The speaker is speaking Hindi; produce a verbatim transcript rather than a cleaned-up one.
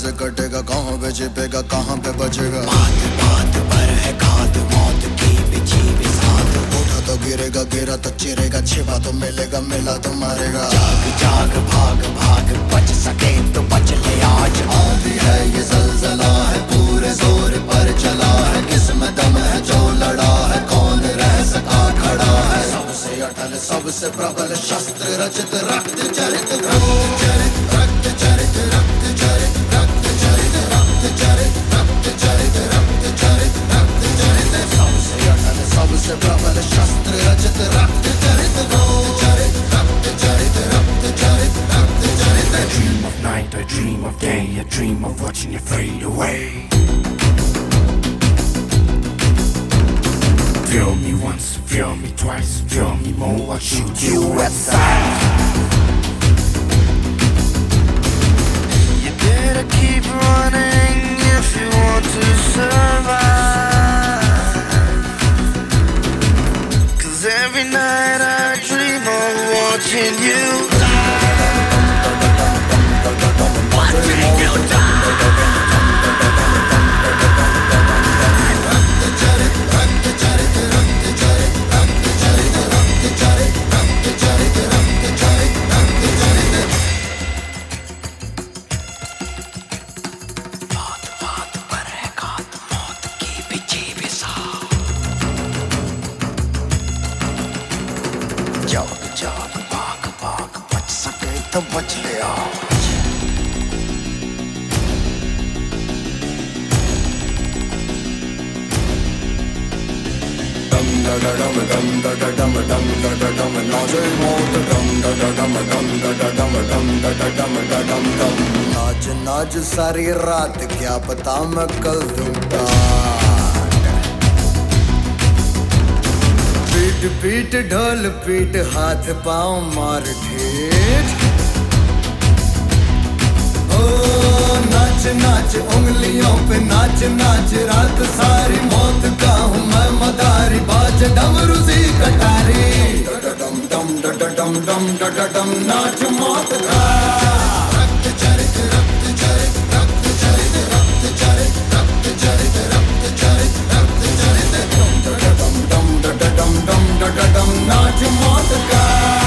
कैसे कटेगा, कहाँ पे छिपेगा, कहाँ पे बचेगा। बात बात पर है खाद मौत की बिछी बिसात। उठा तो गिरेगा, गिरा तो चिरेगा, छिपा तो मिलेगा, मिला तो मारेगा। जाग जाग भाग भाग बच सके तो बच ले आज। आंधी है ये ज़लज़ला है, पूरे जोर पर चला है, किसमें दम है जो लड़ा है, कौन रह सका खड़ा है। सबसे अटल सबसे प्रबल शस्त्र रचित रक्त चरित रक्त चरित रक्त चरित रक्त चरित रक्त चरित रक्त चरित रक्त चरित रक्त चरित रक्त चरित। सबसे अटल सबसे प्रबल शस्त्र रचित रक्त चरित रक्त चरित रक्त चरित रक्त चरित रक्त चरित। I dream of night, I dream of day, I dream of watching you fade away. Feel me once, feel me twice, feel me more, I'll shoot you at sight. You better keep running if you want to survive. 'Cause every night I dream of watching you die. Watching you die. जाग जाग भाग भाग बच सके तो बच ले आज। डम डा डा डम डम डा डा डम डम डा डा डम नाचे मौत डम डा डा डम डम डा डा डम डम डा डा डम डा डम डम। नाच नाच सारी रात, क्या पता मैं कल दूंगा। पीट पीट ढोल पीट, हाथ पाँव मार ठेठ। ओ नाच नाच उंगलियों पे नाच नाच, रात सारी मौत का हूँ मैं मदारी, बाज डमरू सी कटारी। डम डम डम डम डम डम नाच मौत का। रक्त चरित रक्त चरित रक्त चरित रक्त चरित रक्त चरित रक्त चरित रक्त चरित। डम डम डम डम डम नाच मौत का।